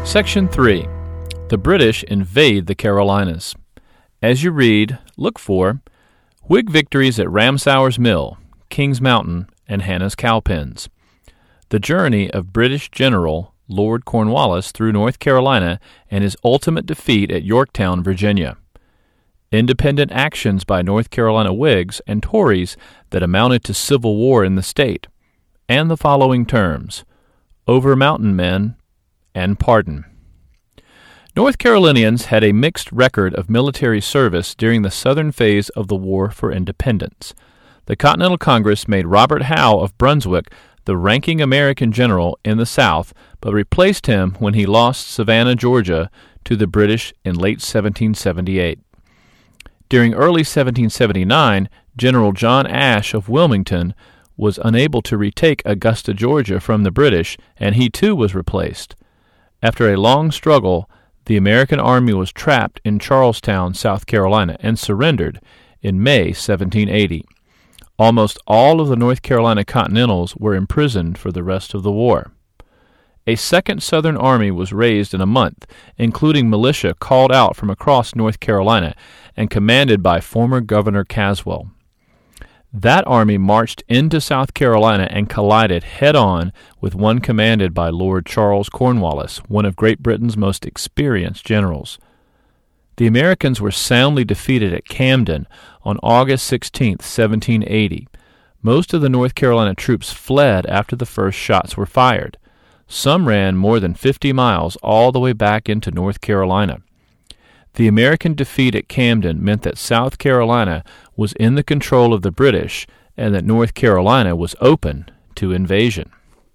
Section 3. The British invade the Carolinas. As you read, look for Whig victories at Ramsauer's Mill, Kings Mountain, and Hannah's Cowpens. The journey of British General Lord Cornwallis through North Carolina and his ultimate defeat at Yorktown, Virginia. Independent actions by North Carolina Whigs and Tories that amounted to civil war in the state. And the following terms: Over Mountain Men and pardon. North Carolinians had a mixed record of military service during the southern phase of the War for Independence. The Continental Congress made Robert Howe of Brunswick the ranking American general in the South, but replaced him when he lost Savannah, Georgia, to the British in late 1778. During early 1779, General John Ashe of Wilmington was unable to retake Augusta, Georgia from the British, and he too was replaced. After a long struggle, the American army was trapped in Charlestown, South Carolina, and surrendered in May 1780. Almost all of the North Carolina Continentals were imprisoned for the rest of the war. A second Southern army was raised in a month, including militia called out from across North Carolina and commanded by former Governor Caswell. That army marched into South Carolina and collided head-on with one commanded by Lord Charles Cornwallis, one of Great Britain's most experienced generals. The Americans were soundly defeated at Camden on August 16, 1780. Most of the North Carolina troops fled after the first shots were fired. Some ran more than 50 miles all the way back into North Carolina. The American defeat at Camden meant that South Carolina was in the control of the British and that North Carolina was open to invasion.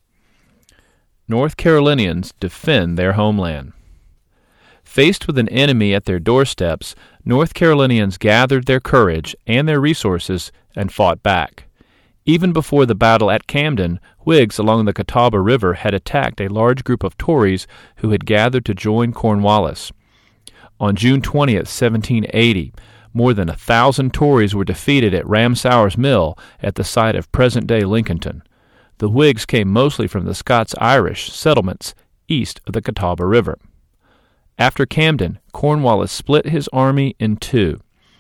North Carolinians defend their homeland. Faced with an enemy at their doorsteps, North Carolinians gathered their courage and their resources and fought back. Even before the battle at Camden, Whigs along the Catawba River had attacked a large group of Tories who had gathered to join Cornwallis. On June 20, 1780, more than 1,000 Tories were defeated at Ramsauer's Mill at the site of present-day Lincolnton. The Whigs came mostly from the Scots-Irish settlements east of the Catawba River. After Camden, Cornwallis split his army in two.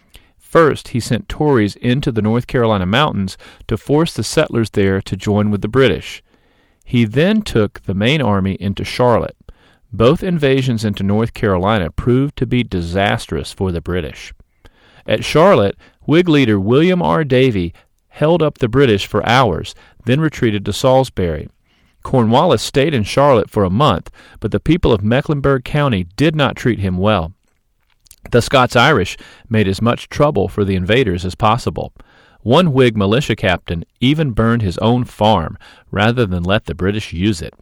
First, he sent Tories into the North Carolina mountains to force the settlers there to join with the British. He then took the main army into Charlotte. Both invasions into North Carolina proved to be disastrous for the British. At Charlotte, Whig leader William R. Davie held up the British for hours, then retreated to Salisbury. Cornwallis stayed in Charlotte for a month, but the people of Mecklenburg County did not treat him well. The Scots-Irish made as much trouble for the invaders as possible. One Whig militia captain even burned his own farm rather than let the British use it.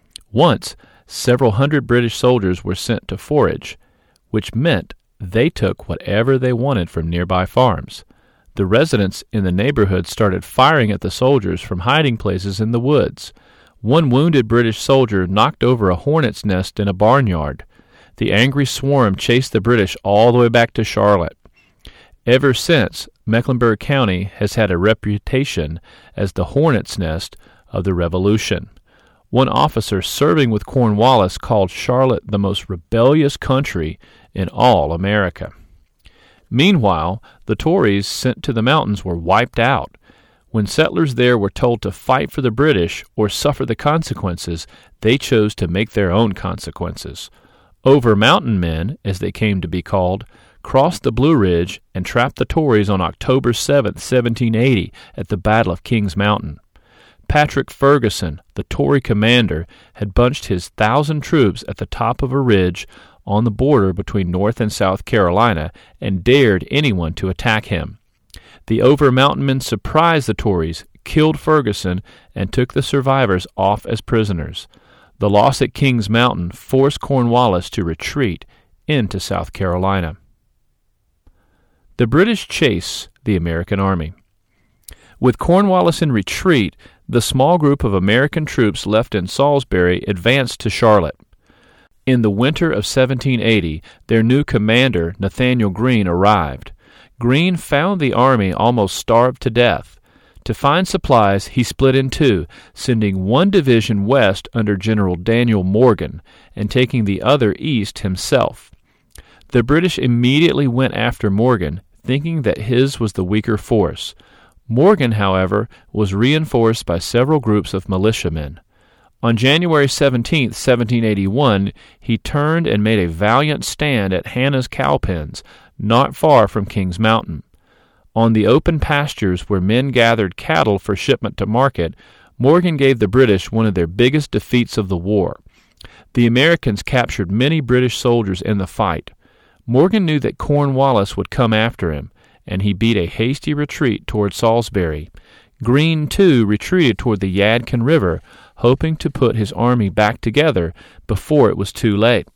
Once, several hundred British soldiers were sent to forage, which meant they took whatever they wanted from nearby farms. The residents in the neighborhood started firing at the soldiers from hiding places in the woods. One wounded British soldier knocked over a hornet's nest in a barnyard. The angry swarm chased the British all the way back to Charlotte. Ever since, Mecklenburg County has had a reputation as the hornet's nest of the Revolution. One officer serving with Cornwallis called Charlotte the most rebellious country in all America. Meanwhile, the Tories sent to the mountains were wiped out. When settlers there were told to fight for the British or suffer the consequences, they chose to make their own consequences. Over Mountain Men, as they came to be called, crossed the Blue Ridge and trapped the Tories on October 7, 1780, at the Battle of Kings Mountain. Patrick Ferguson, the Tory commander, had bunched his 1,000 troops at the top of a ridge on the border between North and South Carolina and dared anyone to attack him. The Over Mountain Men surprised the Tories, killed Ferguson, and took the survivors off as prisoners. The loss at Kings Mountain forced Cornwallis to retreat into South Carolina. The British chase the American army. With Cornwallis in retreat, the small group of American troops left in Salisbury advanced to Charlotte. In the winter of 1780, their new commander, Nathanael Greene, arrived. Greene found the army almost starved to death. To find supplies, he split in two, sending one division west under General Daniel Morgan and taking the other east himself. The British immediately went after Morgan, thinking that his was the weaker force. Morgan, however, was reinforced by several groups of militiamen. On January 17, 1781, he turned and made a valiant stand at Hannah's Cowpens, not far from Kings Mountain. On the open pastures where men gathered cattle for shipment to market, Morgan gave the British one of their biggest defeats of the war. The Americans captured many British soldiers in the fight. Morgan knew that Cornwallis would come after him, and he beat a hasty retreat toward Salisbury. Greene, too, retreated toward the Yadkin River, hoping to put his army back together before it was too late.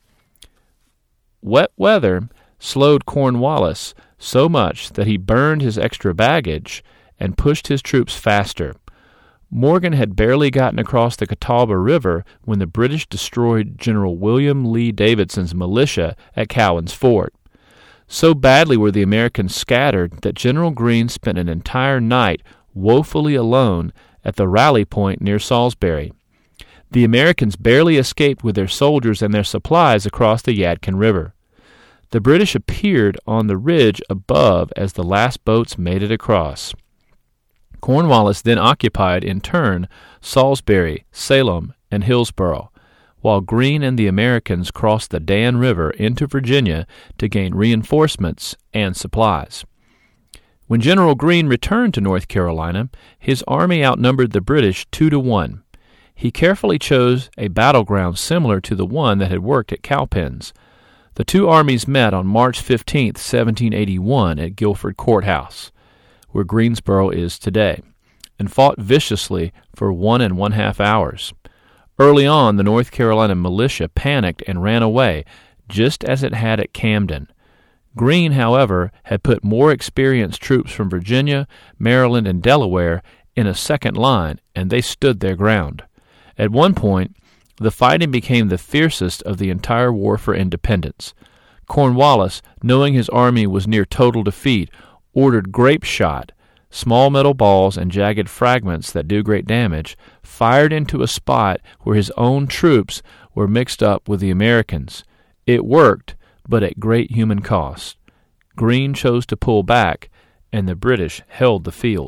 Wet weather slowed Cornwallis so much that he burned his extra baggage and pushed his troops faster. Morgan had barely gotten across the Catawba River when the British destroyed General William Lee Davidson's militia at Cowan's Ford. So badly were the Americans scattered that General Greene spent an entire night woefully alone at the rally point near Salisbury. The Americans barely escaped with their soldiers and their supplies across the Yadkin River. The British appeared on the ridge above as the last boats made it across. Cornwallis then occupied, in turn, Salisbury, Salem, and Hillsborough, while Greene and the Americans crossed the Dan River into Virginia to gain reinforcements and supplies. When General Greene returned to North Carolina, his army outnumbered the British 2-1. He carefully chose a battleground similar to the one that had worked at Cowpens. The two armies met on March 15, 1781, at Guilford Courthouse, where Greensboro is today, and fought viciously for 1.5 hours. Early on, the North Carolina militia panicked and ran away, just as it had at Camden. Greene, however, had put more experienced troops from Virginia, Maryland, and Delaware in a second line, and they stood their ground. At one point, the fighting became the fiercest of the entire war for independence. Cornwallis, knowing his army was near total defeat, ordered grape shot, small metal balls and jagged fragments that do great damage, fired into a spot where his own troops were mixed up with the Americans. It worked, but at great human cost. Greene chose to pull back, and the British held the field.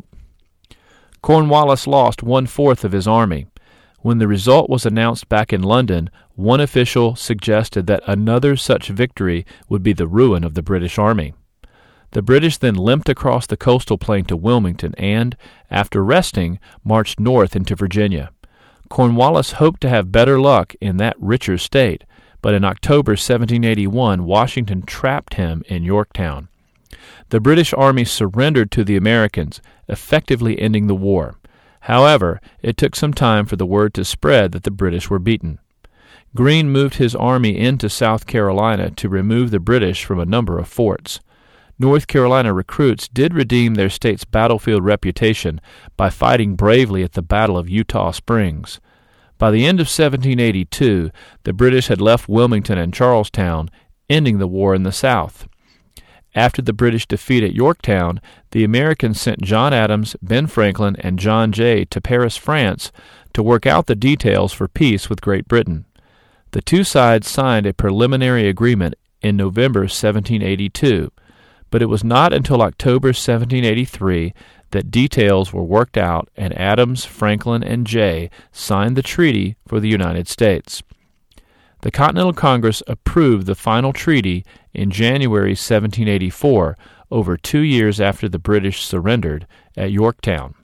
Cornwallis lost 1/4 of his army. When the result was announced back in London, one official suggested that another such victory would be the ruin of the British army. The British then limped across the coastal plain to Wilmington and, after resting, marched north into Virginia. Cornwallis hoped to have better luck in that richer state, but in October 1781 Washington trapped him in Yorktown. The British army surrendered to the Americans, effectively ending the war. However, it took some time for the word to spread that the British were beaten. Greene moved his army into South Carolina to remove the British from a number of forts. North Carolina recruits did redeem their state's battlefield reputation by fighting bravely at the Battle of Eutaw Springs. By the end of 1782, the British had left Wilmington and Charlestown, ending the war in the South. After the British defeat at Yorktown, the Americans sent John Adams, Ben Franklin, and John Jay to Paris, France, to work out the details for peace with Great Britain. The two sides signed a preliminary agreement in November 1782, but it was not until October 1783 that details were worked out and Adams, Franklin, and Jay signed the treaty for the United States. The Continental Congress approved the final treaty in January 1784, over 2 years after the British surrendered at Yorktown.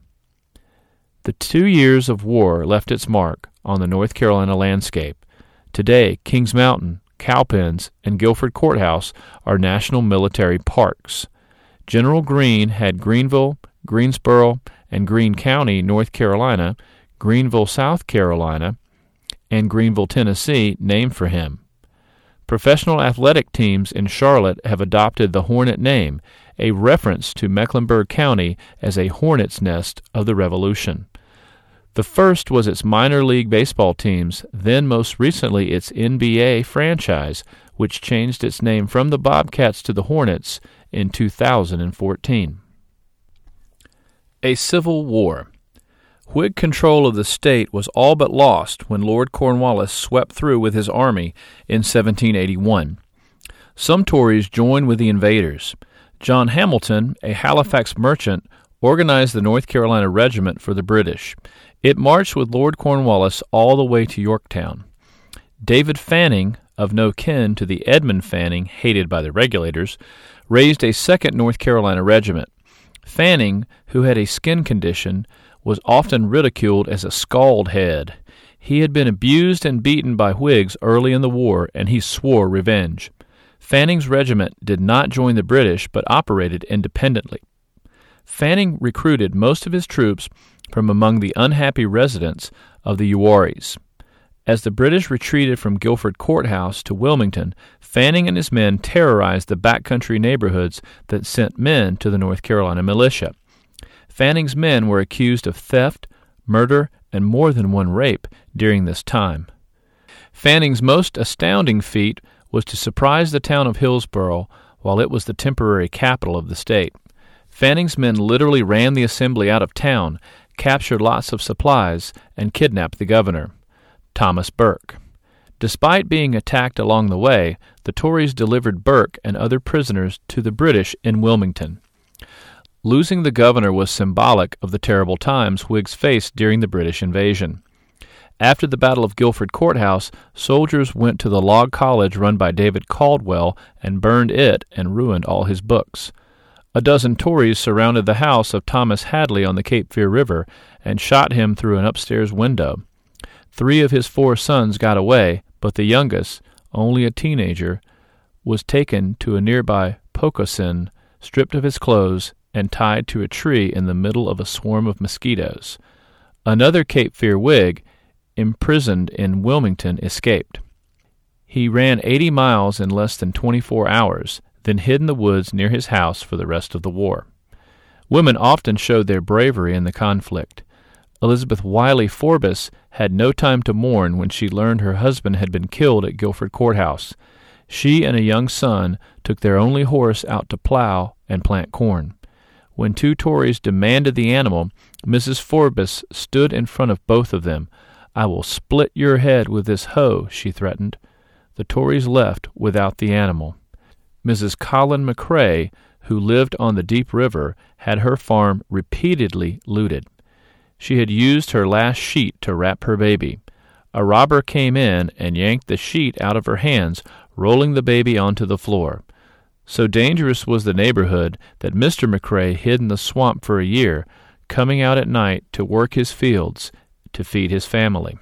The 2 years of war left its mark on the North Carolina landscape. Today, Kings Mountain, Cowpens, and Guilford Courthouse are national military parks. General Greene had Greenville, Greensboro, and Greene County, North Carolina, Greenville, South Carolina, and Greenville, Tennessee, named for him. Professional athletic teams in Charlotte have adopted the Hornet name, a reference to Mecklenburg County as a hornet's nest of the Revolution. The first was its minor league baseball teams, then most recently its NBA franchise, which changed its name from the Bobcats to the Hornets in 2014. A civil war. Whig control of the state was all but lost when Lord Cornwallis swept through with his army in 1781. Some Tories joined with the invaders. John Hamilton, a Halifax merchant, organized the North Carolina Regiment for the British. It marched with Lord Cornwallis all the way to Yorktown. David Fanning, of no kin to the Edmund Fanning hated by the Regulators, raised a second North Carolina regiment. Fanning, who had a skin condition, was often ridiculed as a scald head. He had been abused and beaten by Whigs early in the war, and he swore revenge. Fanning's regiment did not join the British, but operated independently. Fanning recruited most of his troops from among the unhappy residents of the Uwaris. As the British retreated from Guilford Courthouse to Wilmington, Fanning and his men terrorized the backcountry neighborhoods that sent men to the North Carolina militia. Fanning's men were accused of theft, murder, and more than one rape during this time. Fanning's most astounding feat was to surprise the town of Hillsborough while it was the temporary capital of the state. Fanning's men literally ran the assembly out of town, captured lots of supplies, and kidnapped the governor, Thomas Burke. Despite being attacked along the way, the Tories delivered Burke and other prisoners to the British in Wilmington. Losing the governor was symbolic of the terrible times Whigs faced during the British invasion. After the Battle of Guilford Courthouse, soldiers went to the log college run by David Caldwell and burned it and ruined all his books. A dozen Tories surrounded the house of Thomas Hadley on the Cape Fear River and shot him through an upstairs window. 3 of his 4 sons got away, but the youngest, only a teenager, was taken to a nearby Pocosin, stripped of his clothes, and tied to a tree in the middle of a swarm of mosquitoes. Another Cape Fear Whig, imprisoned in Wilmington, escaped. He ran 80 miles in less than 24 hours, then hid in the woods near his house for the rest of the war. Women often showed their bravery in the conflict. Elizabeth Wiley Forbes had no time to mourn when she learned her husband had been killed at Guilford Courthouse. She and a young son took their only horse out to plow and plant corn. When 2 Tories demanded the animal, Mrs. Forbes stood in front of both of them. "I will split your head with this hoe," she threatened. The Tories left without the animal. Mrs. Colin McCrae, who lived on the Deep River, had her farm repeatedly looted. She had used her last sheet to wrap her baby. A robber came in and yanked the sheet out of her hands, rolling the baby onto the floor. So dangerous was the neighborhood that Mr. McCrae hid in the swamp for a year, coming out at night to work his fields to feed his family.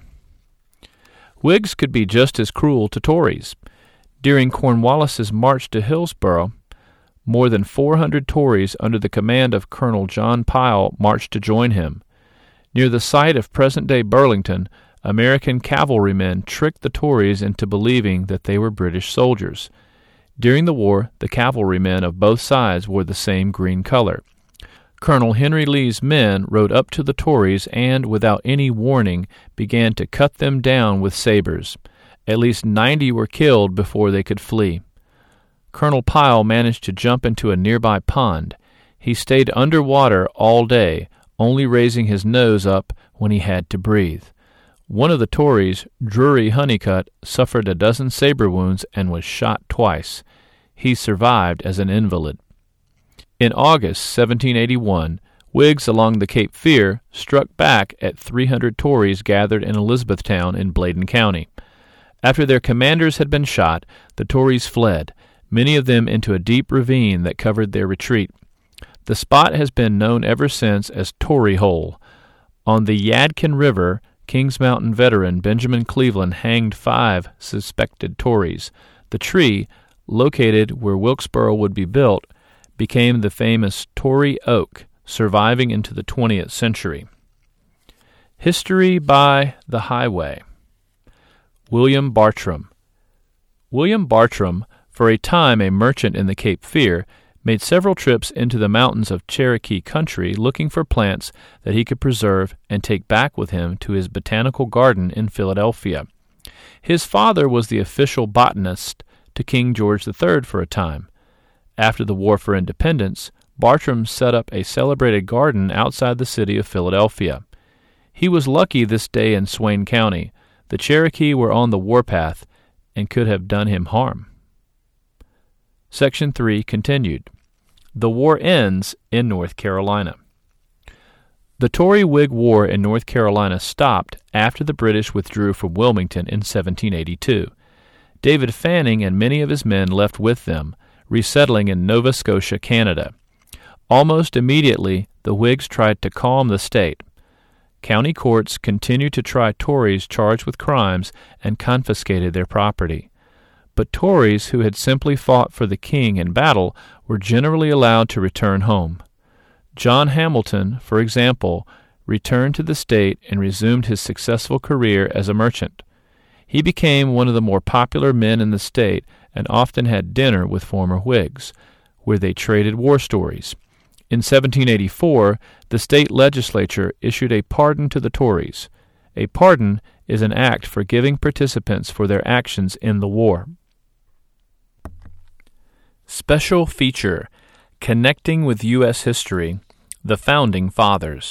Whigs could be just as cruel to Tories. During Cornwallis's march to Hillsborough, more than 400 Tories under the command of Colonel John Pyle marched to join him. Near the site of present-day Burlington, American cavalrymen tricked the Tories into believing that they were British soldiers. During the war, the cavalrymen of both sides wore the same green color. Colonel Henry Lee's men rode up to the Tories and, without any warning, began to cut them down with sabers. At least 90 were killed before they could flee. Colonel Pyle managed to jump into a nearby pond. He stayed underwater all day, only raising his nose up when he had to breathe. One of the Tories, Drury Honeycutt, suffered a dozen saber wounds and was shot twice. He survived as an invalid. In August 1781, Whigs along the Cape Fear struck back at 300 Tories gathered in Elizabethtown in Bladen County. After their commanders had been shot, the Tories fled, many of them into a deep ravine that covered their retreat. The spot has been known ever since as Tory Hole. On the Yadkin River, Kings Mountain veteran Benjamin Cleveland hanged 5 suspected Tories. The tree, located where Wilkesboro would be built, became the famous Tory Oak, surviving into the 20th century. History by the Highway. William Bartram. William Bartram, for a time a merchant in the Cape Fear, made several trips into the mountains of Cherokee country looking for plants that he could preserve and take back with him to his botanical garden in Philadelphia. His father was the official botanist to King George III for a time. After the War for Independence, Bartram set up a celebrated garden outside the city of Philadelphia. He was lucky this day in Swain County. The Cherokee were on the warpath and could have done him harm. Section 3 continued. The war ends in North Carolina. The Tory-Whig War in North Carolina stopped after the British withdrew from Wilmington in 1782. David Fanning and many of his men left with them, resettling in Nova Scotia, Canada. Almost immediately, the Whigs tried to calm the state. County courts continued to try Tories charged with crimes and confiscated their property. But Tories who had simply fought for the king in battle were generally allowed to return home. John Hamilton, for example, returned to the state and resumed his successful career as a merchant. He became one of the more popular men in the state and often had dinner with former Whigs, where they traded war stories. In 1784, the state legislature issued a pardon to the Tories. A pardon is an act forgiving participants for their actions in the war. Special feature: Connecting with U.S. History, the Founding Fathers.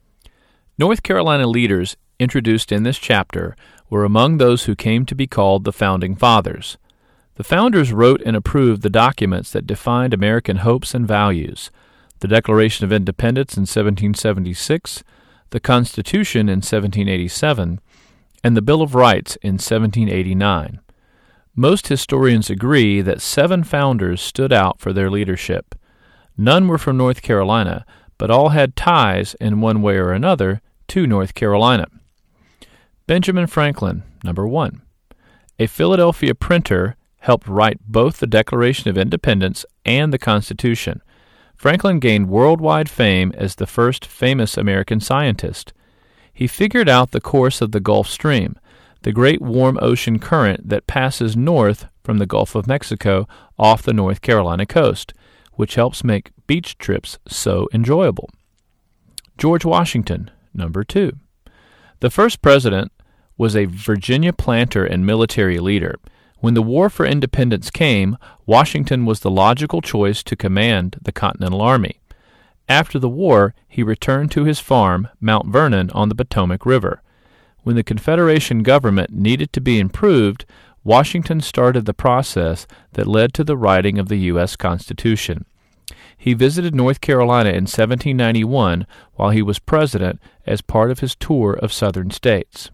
North Carolina leaders introduced in this chapter were among those who came to be called the Founding Fathers. The Founders wrote and approved the documents that defined American hopes and values: the Declaration of Independence in 1776, the Constitution in 1787, and the Bill of Rights in 1789. Most historians agree that 7 founders stood out for their leadership. None were from North Carolina, but all had ties in one way or another to North Carolina. Benjamin Franklin, number 1. A Philadelphia printer, helped write both the Declaration of Independence and the Constitution. Franklin gained worldwide fame as the first famous American scientist. He figured out the course of the Gulf Stream, the great warm ocean current that passes north from the Gulf of Mexico off the North Carolina coast, which helps make beach trips so enjoyable. George Washington, number 2. The first president was a Virginia planter and military leader. When the War for Independence came, Washington was the logical choice to command the Continental Army. After the war, he returned to his farm, Mount Vernon, on the Potomac River. When the Confederation government needed to be improved, Washington started the process that led to the writing of the U.S. Constitution. He visited North Carolina in 1791 while he was president as part of his tour of southern states.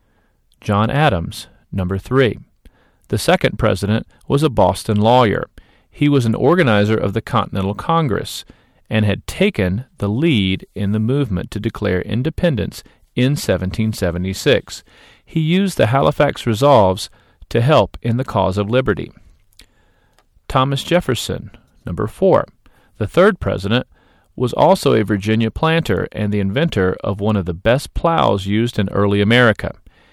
John Adams, number 3. The second president was a Boston lawyer. He was an organizer of the Continental Congress and had taken the lead in the movement to declare independence in 1776. He used the Halifax Resolves to help in the cause of liberty. Thomas Jefferson, number 4. The third president was also a Virginia planter and the inventor of one of the best plows used in early America.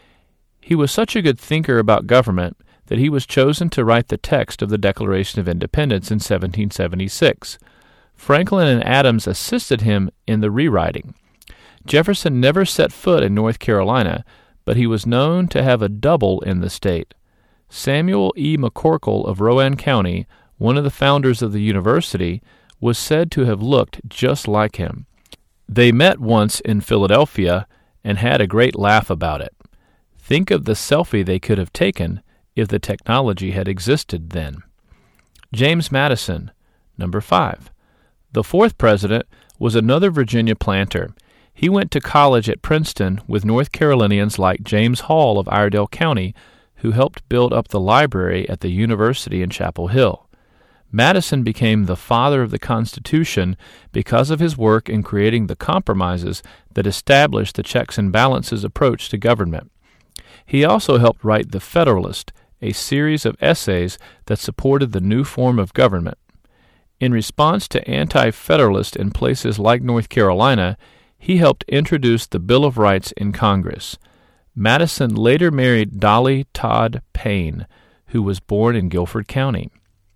He was such a good thinker about government that he was chosen to write the text of the Declaration of Independence in 1776. Franklin and Adams assisted him in the rewriting. Jefferson never set foot in North Carolina, but he was known to have a double in the state. Samuel E. McCorkle of Rowan County, one of the founders of the university, was said to have looked just like him. They met once in Philadelphia and had a great laugh about it. Think of the selfie they could have taken if the technology had existed then. James Madison, number 5. The fourth president was another Virginia planter. He went to college at Princeton with North Carolinians like James Hall of Iredell County, who helped build up the library at the university in Chapel Hill. Madison became the father of the Constitution because of his work in creating the compromises that established the checks and balances approach to government. He also helped write The Federalist, a series of essays that supported the new form of government. In response to anti-federalists in places like North Carolina, he helped introduce the Bill of Rights in Congress. Madison later married Dolly Todd Payne, who was born in Guilford County.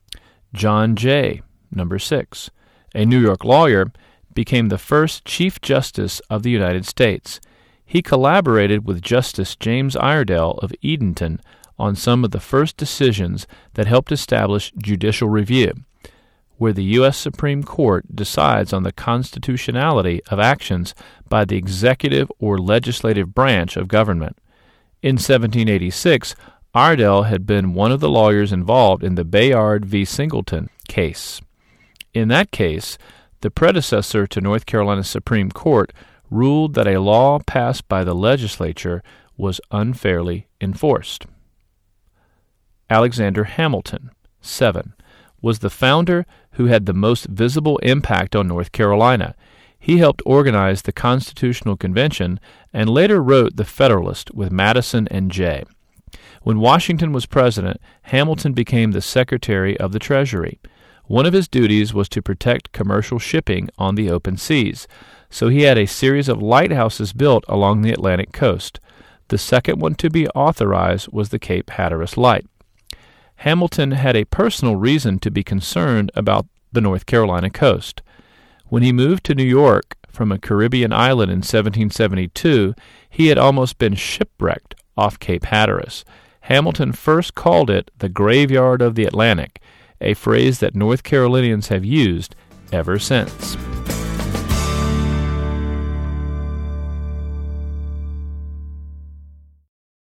John Jay, number 6, a New York lawyer, became the first Chief Justice of the United States. He collaborated with Justice James Iredell of Edenton on some of the first decisions that helped establish judicial review. where the U.S. Supreme Court decides on the constitutionality of actions by the executive or legislative branch of government. In 1786, Ardell had been one of the lawyers involved in the Bayard v. Singleton case. In that case, the predecessor to North Carolina's Supreme Court ruled that a law passed by the legislature was unfairly enforced. Alexander Hamilton, 7, was the founder who had the most visible impact on North Carolina. He helped organize the Constitutional Convention and later wrote The Federalist with Madison and Jay. When Washington was president, Hamilton became the Secretary of the Treasury. One of his duties was to protect commercial shipping on the open seas, so he had a series of lighthouses built along the Atlantic coast. The second one to be authorized was the Cape Hatteras Light. Hamilton had a personal reason to be concerned about the North Carolina coast. When he moved to New York from a Caribbean island in 1772, he had almost been shipwrecked off Cape Hatteras. Hamilton first called it the graveyard of the Atlantic, a phrase that North Carolinians have used ever since.